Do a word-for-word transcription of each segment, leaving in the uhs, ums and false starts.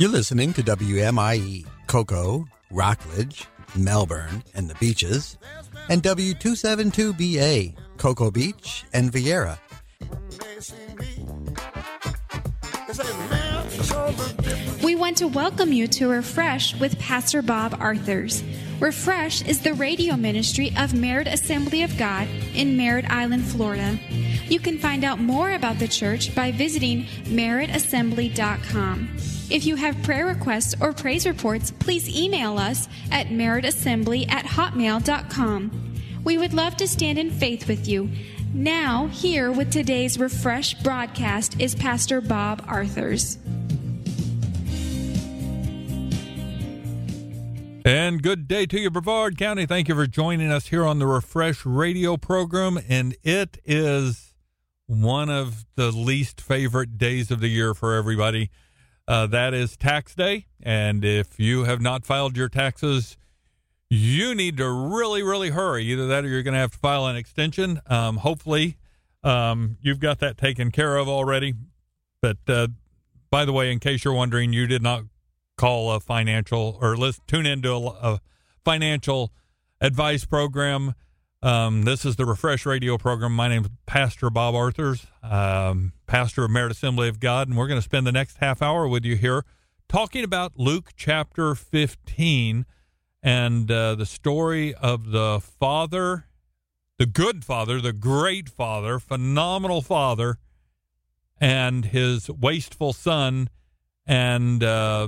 You're listening to W M I E, Cocoa, Rockledge, Melbourne, and the Beaches, and W two seventy-two B A, Cocoa Beach and Vieira. We want to welcome you to Refresh with Pastor Bob Arthurs. Refresh is the radio ministry of Merritt Assembly of God in Merritt Island, Florida. You can find out more about the church by visiting merritt assembly dot com. If you have prayer requests or praise reports, please email us at merritt assembly at hotmail dot com. We would love to stand in faith with you. Now, here with today's Refresh broadcast is Pastor Bob Arthurs. And good day to you, Brevard County. Thank you for joining us here on the Refresh radio program. And it is one of the least favorite days of the year for everybody. Uh, that is tax day. And if you have not filed your taxes, you need to really, really hurry. Either that or you're going to have to file an extension. Um, hopefully, um, you've got that taken care of already. But uh, by the way, in case you're wondering, you did not call a financial or let's tune into a, a financial advice program. Um, this is the Refresh radio program. My name is Pastor Bob Arthurs, um, pastor of Merritt Assembly of God, and we're going to spend the next half hour with you here talking about Luke chapter fifteen and uh, the story of the father, the good father, the great father, phenomenal father, and his wasteful son. And uh,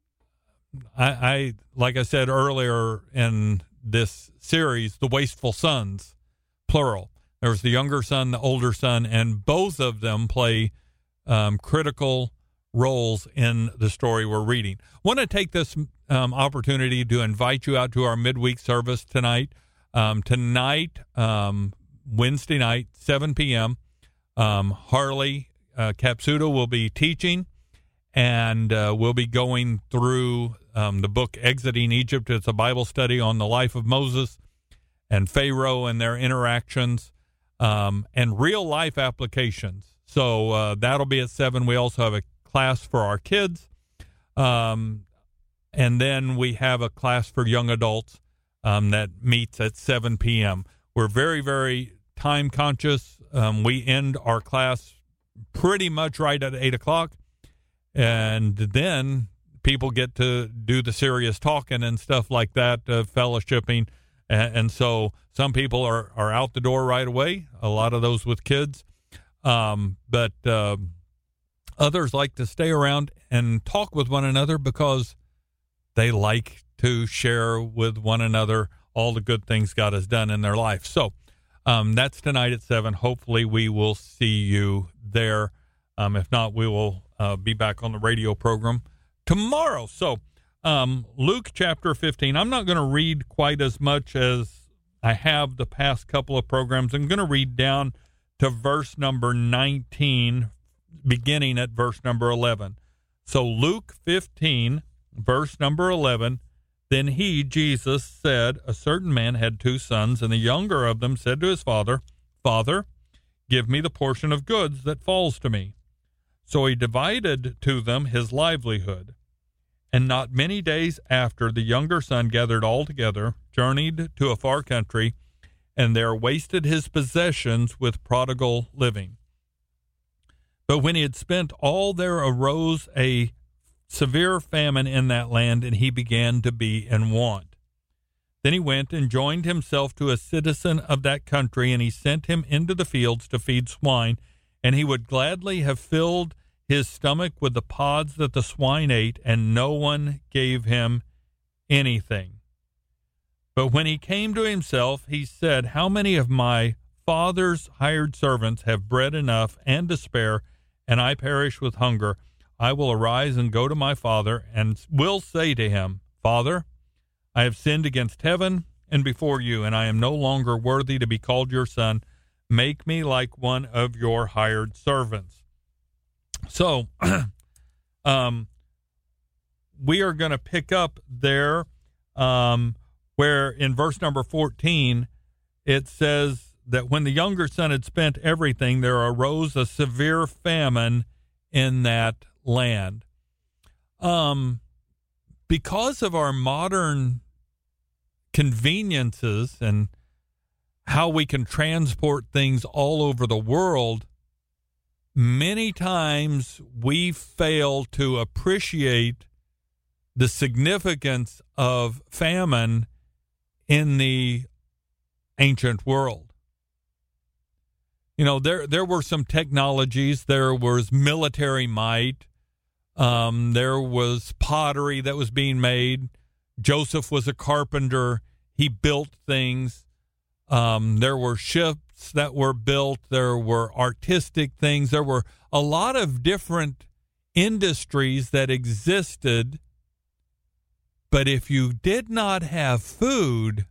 I, I, like I said earlier in this series, the wasteful sons, plural. There's the younger son, the older son, and both of them play um, critical roles in the story we're reading. I want to take this um, opportunity to invite you out to our midweek service tonight. Um, tonight, um, Wednesday night, seven p.m., um, Harley uh, Capsuto will be teaching, and uh, we'll be going through um, the book Exiting Egypt. It's a Bible study on the life of Moses and Pharaoh and their interactions, um, and real-life applications. So uh, that'll be at seven. We also have a class for our kids, um, and then we have a class for young adults um, that meets at seven p.m. We're very, very time-conscious. Um, we end our class pretty much right at eight o'clock. And then people get to do the serious talking and stuff like that, uh, fellowshipping. And, and so some people are, are out the door right away, a lot of those with kids. Um, but uh, others like to stay around and talk with one another because they like to share with one another all the good things God has done in their life. So um, that's tonight at seven. Hopefully we will see you there. Um, if not, we will Uh, be back on the radio program tomorrow. So, um, Luke chapter fifteen. I'm not going to read quite as much as I have the past couple of programs. I'm going to read down to verse number nineteen, beginning at verse number eleven. So, Luke fifteen, verse number eleven. Then he, Jesus, said, a certain man had two sons, and the younger of them said to his father, Father, give me the portion of goods that falls to me. So he divided to them his livelihood. And not many days after, the younger son gathered all together, journeyed to a far country, and there wasted his possessions with prodigal living. But when he had spent all, there arose a severe famine in that land, and he began to be in want. Then he went and joined himself to a citizen of that country, and he sent him into the fields to feed swine, and he would gladly have filled his stomach with the pods that the swine ate, and no one gave him anything. But when he came to himself, he said, how many of my father's hired servants have bread enough and to spare, and I perish with hunger? I will arise and go to my father, and will say to him, Father, I have sinned against heaven and before you, and I am no longer worthy to be called your son. Make me like one of your hired servants. So, um, we are going to pick up there um, where in verse number fourteen, it says that when the younger son had spent everything, there arose a severe famine in that land. um, because of our modern conveniences and how we can transport things all over the world, many times we fail to appreciate the significance of famine in the ancient world. You know, there there were some technologies. There was military might. Um, there was pottery that was being made. Joseph was a carpenter. He built things. Um, there were ships that were built. There were artistic things. There were a lot of different industries that existed. But if you did not have food,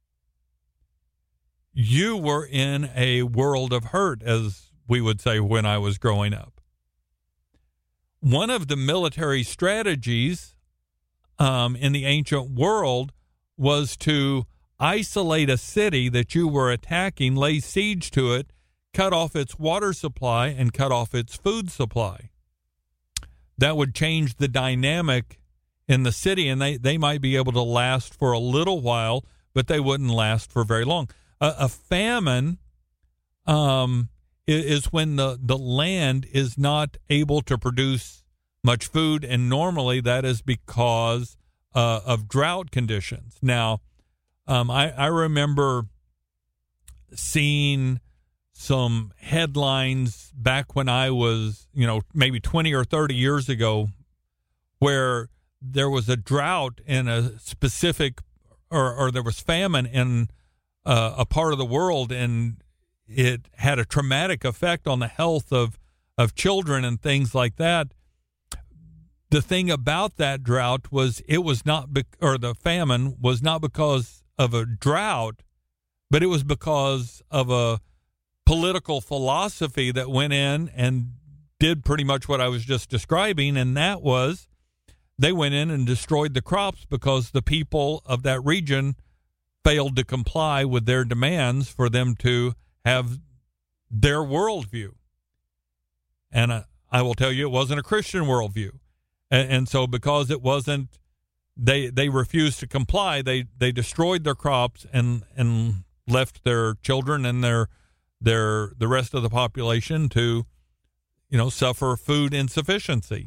you were in a world of hurt, as we would say when I was growing up. One of the military strategies um, in the ancient world was to isolate a city that you were attacking, lay siege to it, cut off its water supply, and cut off its food supply. That would change the dynamic in the city, and they, they might be able to last for a little while, but they wouldn't last for very long. A, a famine um, is, is when the, the land is not able to produce much food, and normally that is because uh, of drought conditions. Now, um, I, I remember seeing some headlines back when I was, you know, maybe twenty or thirty years ago, where there was a drought in a specific, or, or there was famine in uh, a part of the world, and it had a traumatic effect on the health of, of children and things like that. The thing about that drought was it was not, be- or the famine was not because of a drought, but it was because of a political philosophy that went in and did pretty much what I was just describing, and that was they went in and destroyed the crops because the people of that region failed to comply with their demands for them to have their worldview. And uh, I will tell you, it wasn't a Christian worldview. And, and so because it wasn't, they they refused to comply, they, they destroyed their crops and, and left their children and their their the rest of the population to, you know, suffer food insufficiency.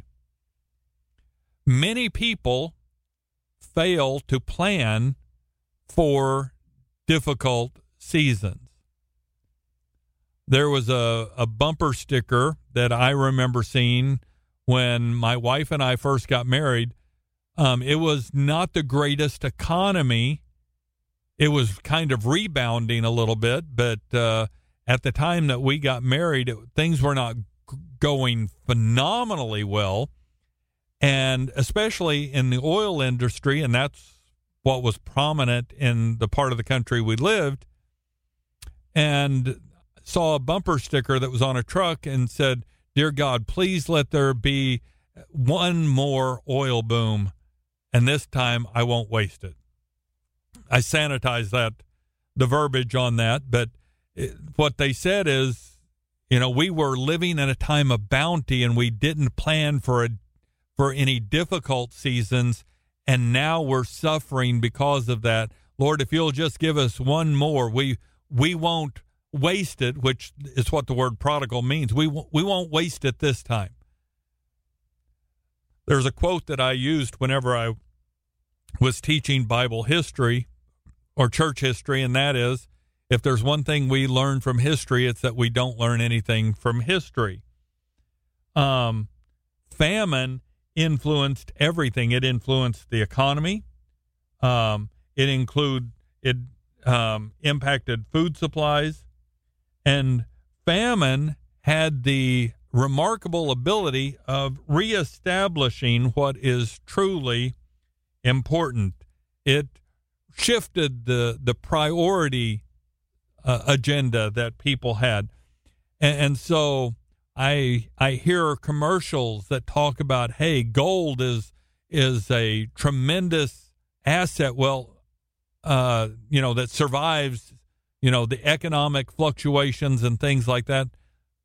Many people fail to plan for difficult seasons. There was a, a bumper sticker that I remember seeing when my wife and I first got married. Um, it was not the greatest economy. It was kind of rebounding a little bit, but uh, at the time that we got married, it, things were not g- going phenomenally well. And especially in the oil industry, and that's what was prominent in the part of the country we lived, and saw a bumper sticker that was on a truck and said, "Dear God, please let there be one more oil boom, and this time I won't waste it." I sanitized that, the verbiage on that, but it, what they said is, you know, we were living in a time of bounty and we didn't plan for a for any difficult seasons, and now we're suffering because of that. Lord, if you'll just give us one more, we we won't waste it, which is what the word prodigal means. We we won't waste it this time. There's a quote that I used whenever I was teaching Bible history or church history, and that is, if there's one thing we learn from history, it's that we don't learn anything from history. Um, famine influenced everything. It influenced the economy. Um, it include it um, impacted food supplies, and famine had the remarkable ability of reestablishing what is truly important. It shifted the the priority uh, agenda that people had, and, and so. I I hear commercials that talk about, hey, gold is is a tremendous asset. Well, uh, you know, that survives, you know, the economic fluctuations and things like that.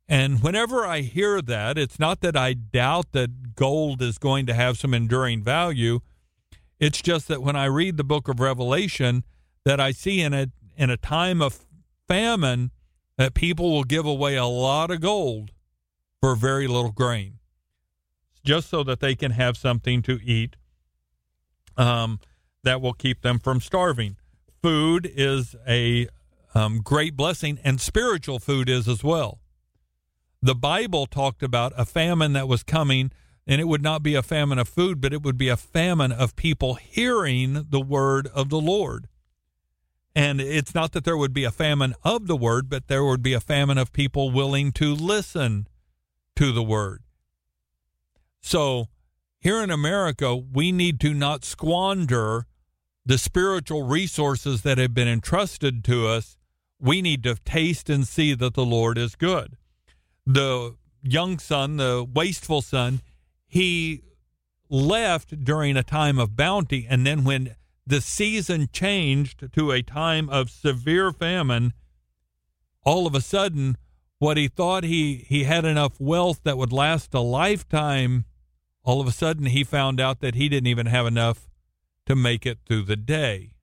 And whenever I hear that, it's not that I doubt that gold is going to have some enduring value. It's just that when I read the book of Revelation, that I see in a, in a time of famine that people will give away a lot of gold for very little grain, just so that they can have something to eat um, that will keep them from starving. Food is a um, great blessing, and spiritual food is as well. The Bible talked about a famine that was coming, and it would not be a famine of food, but it would be a famine of people hearing the word of the Lord. And it's not that there would be a famine of the word, but there would be a famine of people willing to listen to the word. So here in America, we need to not squander the spiritual resources that have been entrusted to us. We need to taste and see that the Lord is good. The young son, the wasteful son, he left during a time of bounty, and then when the season changed to a time of severe famine, all of a sudden, what he thought he, he had enough wealth that would last a lifetime, all of a sudden he found out that he didn't even have enough to make it through the day.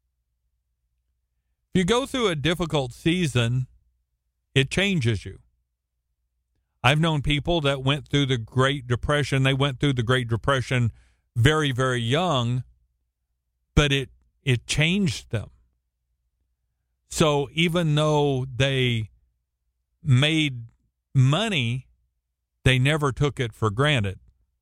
If you go through a difficult season, it changes you. I've known people that went through the Great Depression. They went through the Great Depression very, very young, but it it changed them. So even though they made money, they never took it for granted.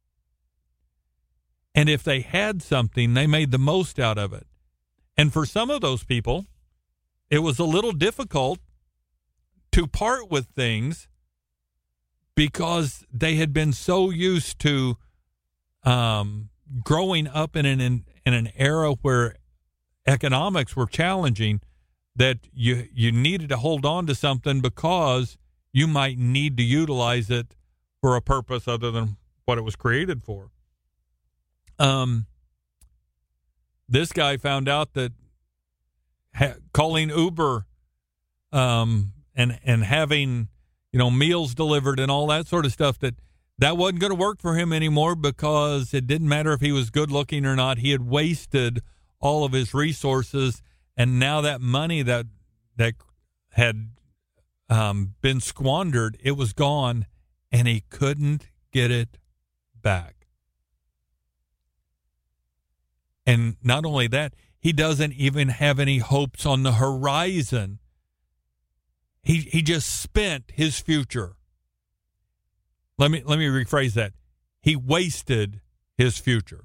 And if they had something, they made the most out of it. And for some of those people, it was a little difficult to part with things because they had been so used to um, growing up in an in, in an era where economics were challenging, that you you needed to hold on to something because you might need to utilize it for a purpose other than what it was created for. Um, this guy found out that ha- calling Uber um, and and having you know, meals delivered and all that sort of stuff, that that wasn't going to work for him anymore because it didn't matter if he was good looking or not. He had wasted all of his resources, and now that money that that had um, been squandered, it was gone, and he couldn't get it back. And not only that, he doesn't even have any hopes on the horizon. He he just spent his future. Let me let me rephrase that. He wasted his future.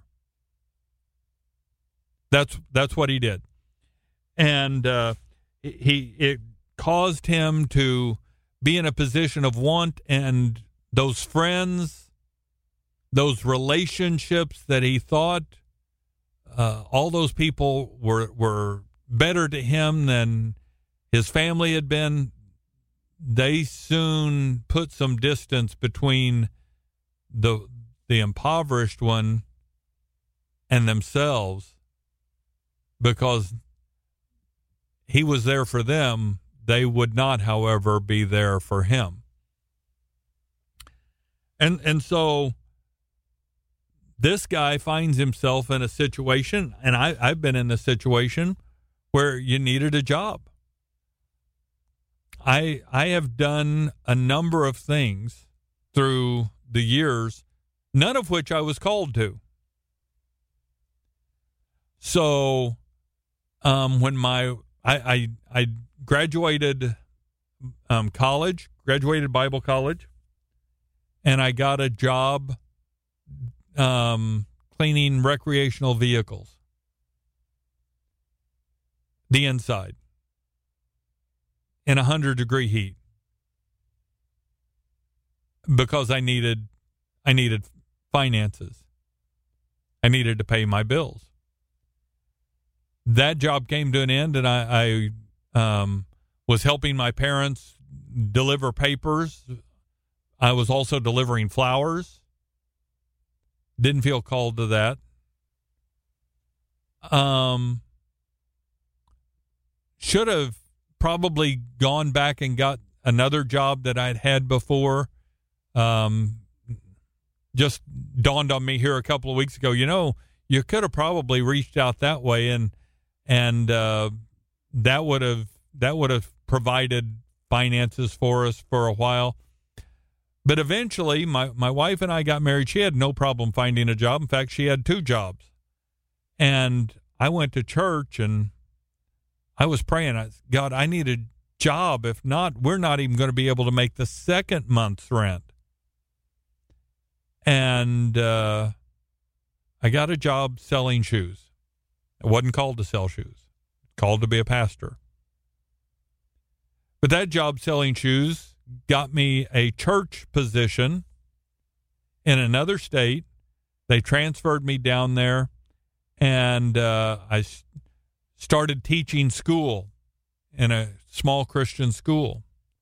That's that's what he did, and uh, he it caused him to be in a position of want, and those friends, those relationships that he thought uh, all those people were were better to him than his family had been. They soon put some distance between the the impoverished one and themselves, because he was there for them. They would not, however, be there for him. And and so this guy finds himself in a situation, and I, I've been in this situation, where you needed a job. I I have done a number of things through the years, none of which I was called to. So um, when my I I, I graduated um, college, graduated Bible college, and I got a job um, cleaning recreational vehicles, the inside, in a hundred degree heat, because I needed, I needed finances. I needed to pay my bills. That job came to an end, and I, I um, was helping my parents deliver papers. I was also delivering flowers. Didn't feel called to that. Um, should have probably gone back and got another job that I'd had before. Um, just dawned on me here a couple of weeks ago, you know, you could have probably reached out that way, and and uh, that would have that would have provided finances for us for a while. But eventually, my, my wife and I got married. She had no problem finding a job. In fact, she had two jobs. And I went to church, and I was praying, I, God, I need a job. If not, we're not even going to be able to make the second month's rent. And uh, I got a job selling shoes. I wasn't called to sell shoes, called to be a pastor. But that job selling shoes got me a church position in another state. They transferred me down there, and uh, I s- started teaching school in a small Christian school,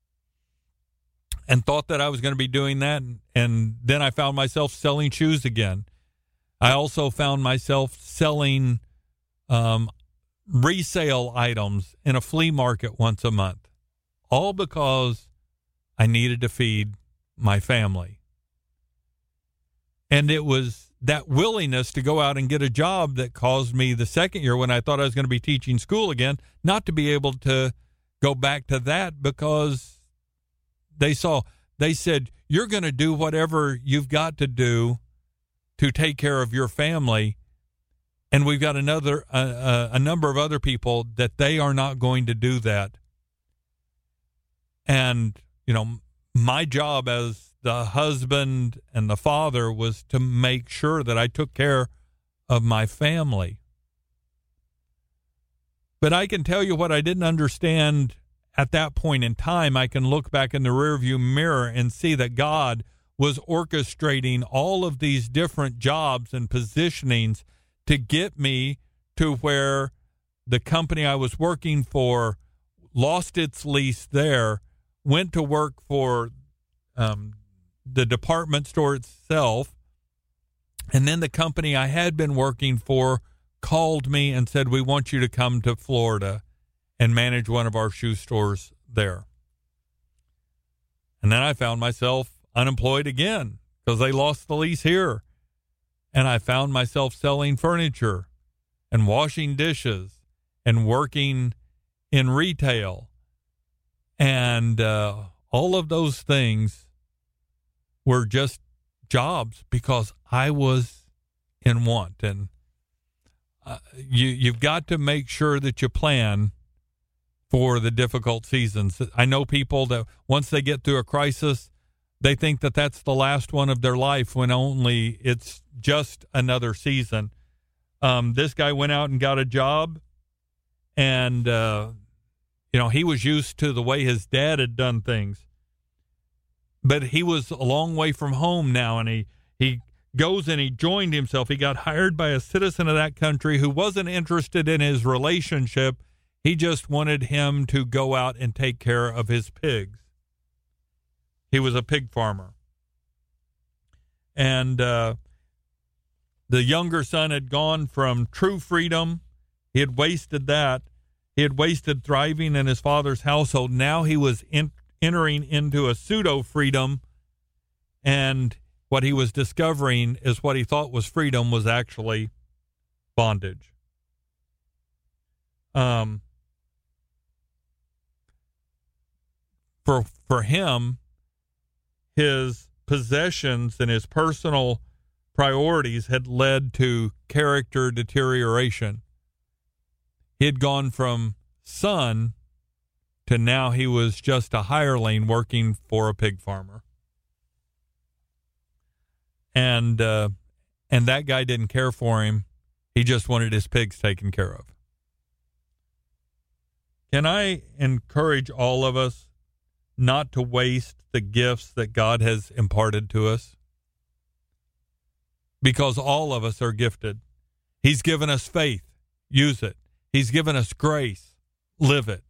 and thought that I was going to be doing that. And, and then I found myself selling shoes again. I also found myself selling um, resale items in a flea market once a month, all because I needed to feed my family. And it was that willingness to go out and get a job that caused me the second year, when I thought I was going to be teaching school again, not to be able to go back to that, because they saw, they said, you're going to do whatever you've got to do to take care of your family. And we've got another, uh, a number of other people that they are not going to do that. And you know, my job as the husband and the father was to make sure that I took care of my family. But I can tell you what I didn't understand at that point in time. I can look back in the rearview mirror and see that God was orchestrating all of these different jobs and positionings to get me to where the company I was working for lost its lease there, went to work for um, the department store itself, and then the company I had been working for called me and said, we want you to come to Florida and manage one of our shoe stores there. And then I found myself unemployed again because they lost the lease here. And I found myself selling furniture and washing dishes and working in retail. And uh, all of those things were just jobs because I was in want. And uh, you, you've got to make sure that you plan for the difficult seasons. I know people that once they get through a crisis, they think that that's the last one of their life, when only it's just another season. Um, this guy went out and got a job, and uh, you know, he was used to the way his dad had done things. But he was a long way from home now, and he, he goes and he joined himself. He got hired by a citizen of that country who wasn't interested in his relationship. He just wanted him to go out and take care of his pigs. He was a pig farmer. And uh, the younger son had gone from true freedom. He had wasted that. He had wasted thriving in his father's household. Now he was in, entering into a pseudo-freedom, and what he was discovering is what he thought was freedom was actually bondage. Um, for for him, his possessions and his personal priorities had led to character deterioration. He had gone from son to now he was just a hireling working for a pig farmer. And uh, and that guy didn't care for him. He just wanted his pigs taken care of. Can I encourage all of us not to waste the gifts that God has imparted to us? Because all of us are gifted. He's given us faith. Use it. He's given us grace. Live it.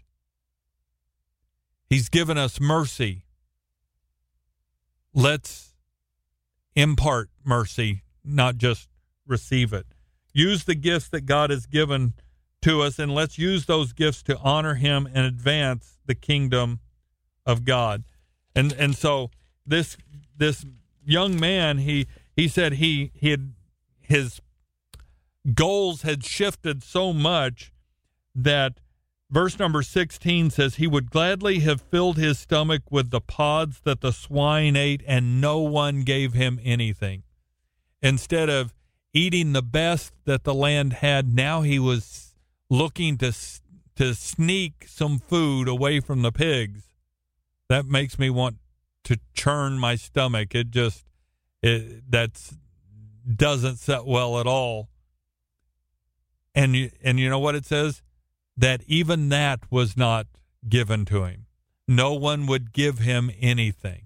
He's given us mercy. Let's impart mercy, not just receive it. Use the gifts that God has given to us, and let's use those gifts to honor him and advance the kingdom of God. And and so this this young man, he he said he he had his goals had shifted so much that verse number sixteen says he would gladly have filled his stomach with the pods that the swine ate, and no one gave him anything. Instead of eating the best that the land had, now he was looking to to sneak some food away from the pigs. That makes me want to churn my stomach. It just it that's doesn't set well at all. And you, and you know what it says? That even that was not given to him. No one would give him anything.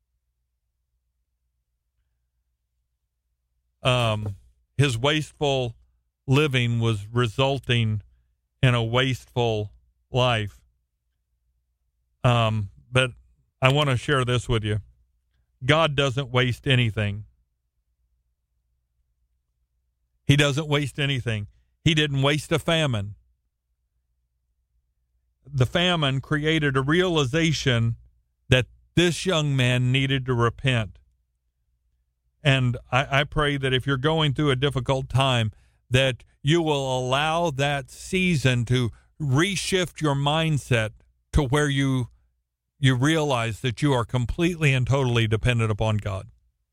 Um, his wasteful living was resulting in a wasteful life. Um, but I want to share this with you. God doesn't waste anything. He doesn't waste anything. He didn't waste a famine. The famine created a realization that this young man needed to repent. And I, I pray that if you're going through a difficult time, that you will allow that season to reshift your mindset to where you you realize that you are completely and totally dependent upon God.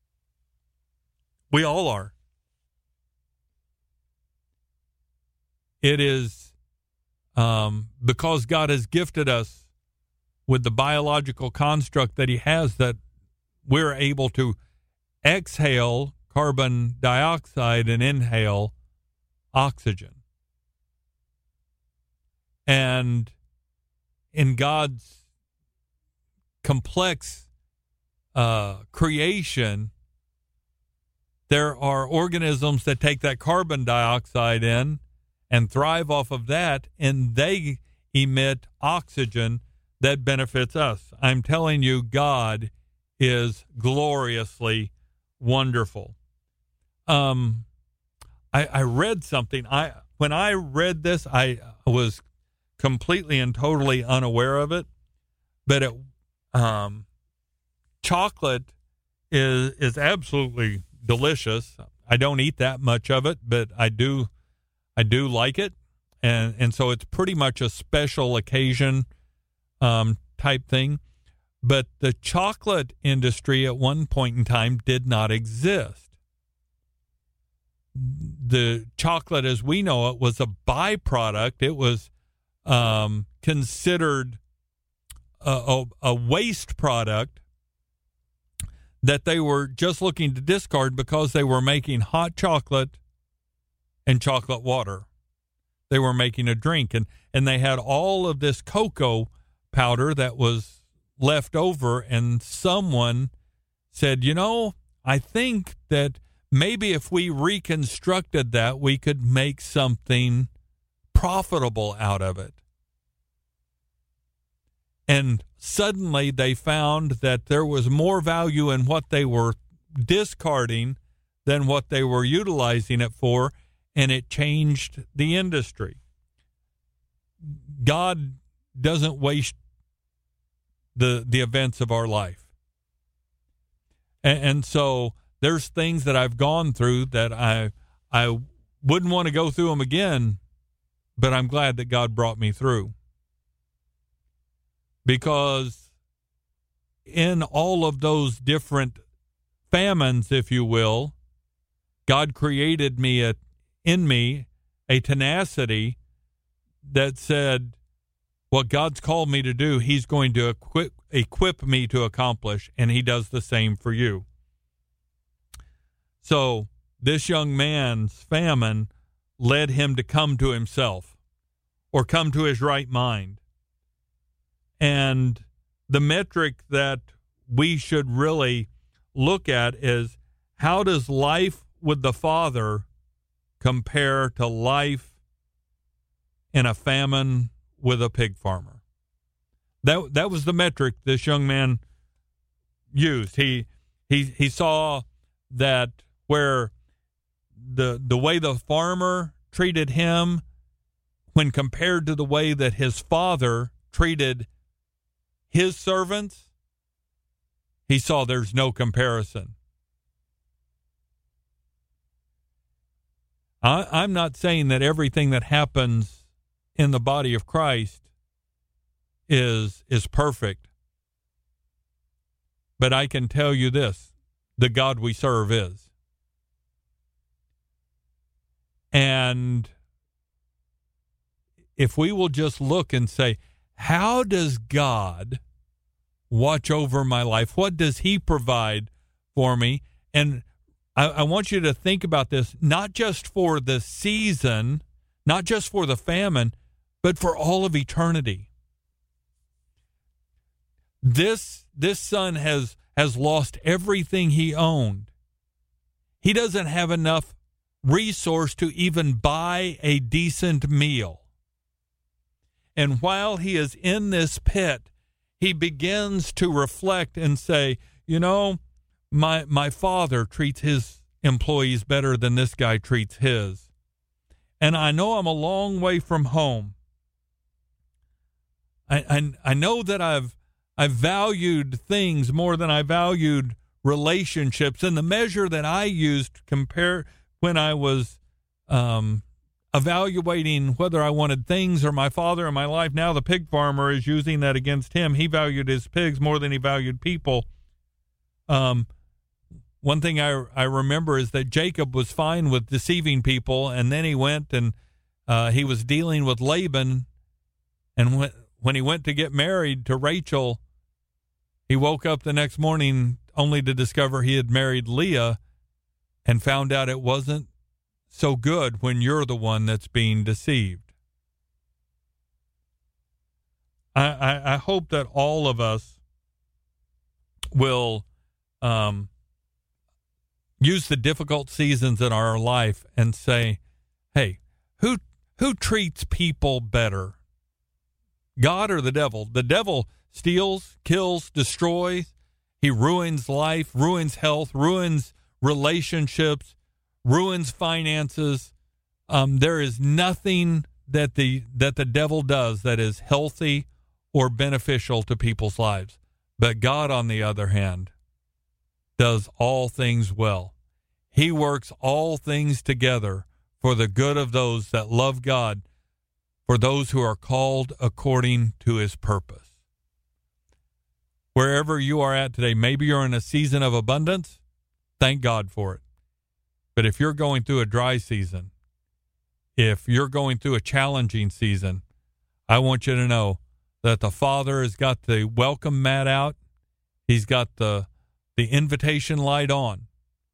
We all are. It is um, because God has gifted us with the biological construct that he has that we're able to exhale carbon dioxide and inhale oxygen. And in God's complex uh, creation, there are organisms that take that carbon dioxide in and thrive off of that, and they emit oxygen that benefits us. I'm telling you, God is gloriously wonderful. Um, I, I read something. I when I read this, I was completely and totally unaware of it. But it, um, chocolate is is absolutely delicious. I don't eat that much of it, but I do. I do like it, and and so it's pretty much a special occasion um, type thing. But the chocolate industry at one point in time did not exist. The chocolate as we know it was a byproduct. It was um, considered a, a, a waste product that they were just looking to discard because they were making hot chocolate and chocolate water. They were making a drink, and, and they had all of this cocoa powder that was left over, and someone said, you know, I think that maybe if we reconstructed that, we could make something profitable out of it. And suddenly they found that there was more value in what they were discarding than what they were utilizing it for, and it changed the industry. God doesn't waste the the events of our life. And, and so there's things that I've gone through that I I wouldn't want to go through them again, but I'm glad that God brought me through. Because in all of those different famines, if you will, God created me a in me a tenacity that said, what God's called me to do, he's going to equip, equip me to accomplish, and he does the same for you. So this young man's famine led him to come to himself or come to his right mind. And the metric that we should really look at is, how does life with the Father compare to life in a famine with a pig farmer? That that was the metric this young man used. He he he saw that where the the way the farmer treated him when compared to the way that his father treated his servants, he saw there's no comparison. I, I'm not saying that everything that happens in the body of Christ is is perfect. But I can tell you this, the God we serve is. And if we will just look and say, how does God watch over my life? What does he provide for me? And I, I want you to think about this, not just for the season, not just for the famine, but for all of eternity. This this son has has lost everything he owned. He doesn't have enough resource to even buy a decent meal. And while he is in this pit, he begins to reflect and say, you know, my my father treats his employees better than this guy treats his. And I know I'm a long way from home. I I, I know that I've I valued things more than I valued relationships. And the measure that I used compare when I was um, evaluating whether I wanted things or my father in my life, now the pig farmer is using that against him. He valued his pigs more than he valued people. Um, one thing I, I remember is that Jacob was fine with deceiving people, and then he went and uh, he was dealing with Laban, and when, when he went to get married to Rachel, he woke up the next morning only to discover he had married Leah and found out it wasn't so good when you're the one that's being deceived. I, I, I hope that all of us will um, use the difficult seasons in our life and say, hey, who who treats people better? God or the devil? The devil steals, kills, destroys. He ruins life, ruins health, ruins relationships, ruins finances. Um, there is nothing that the that the devil does that is healthy or beneficial to people's lives. But God, on the other hand, does all things well. He works all things together for the good of those that love God, for those who are called according to his purpose. Wherever you are at today, maybe you're in a season of abundance. Thank God for it. But if you're going through a dry season, if you're going through a challenging season, I want you to know that the Father has got the welcome mat out. He's got the the invitation light on.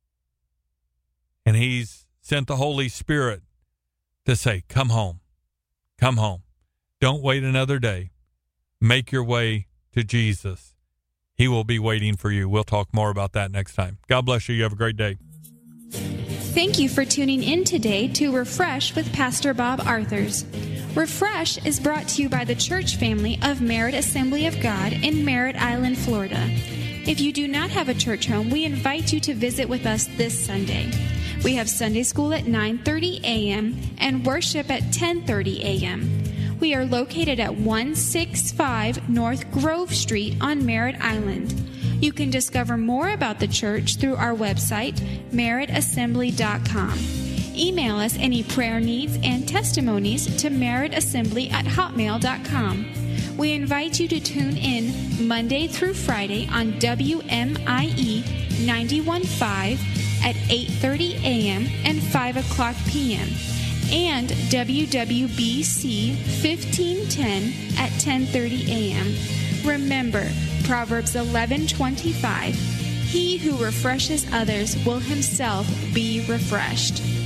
And he's sent the Holy Spirit to say, come home. Come home. Don't wait another day. Make your way to Jesus. He will be waiting for you. We'll talk more about that next time. God bless you. You have a great day. Thank you for tuning in today to Refresh with Pastor Bob Arthurs. Refresh is brought to you by the church family of Merritt Assembly of God in Merritt Island, Florida. If you do not have a church home, we invite you to visit with us this Sunday. We have Sunday school at nine thirty a.m. and worship at ten thirty a.m. We are located at one sixty-five North Grove Street on Merritt Island. You can discover more about the church through our website, merritt assembly dot com. Email us any prayer needs and testimonies to merrittassembly at hotmail dot com. We invite you to tune in Monday through Friday on W M I E ninety-one point five at eight thirty a.m. and five o'clock p.m. and W W B C fifteen ten at ten thirty a.m. Remember, Proverbs eleven twenty-five, he who refreshes others will himself be refreshed.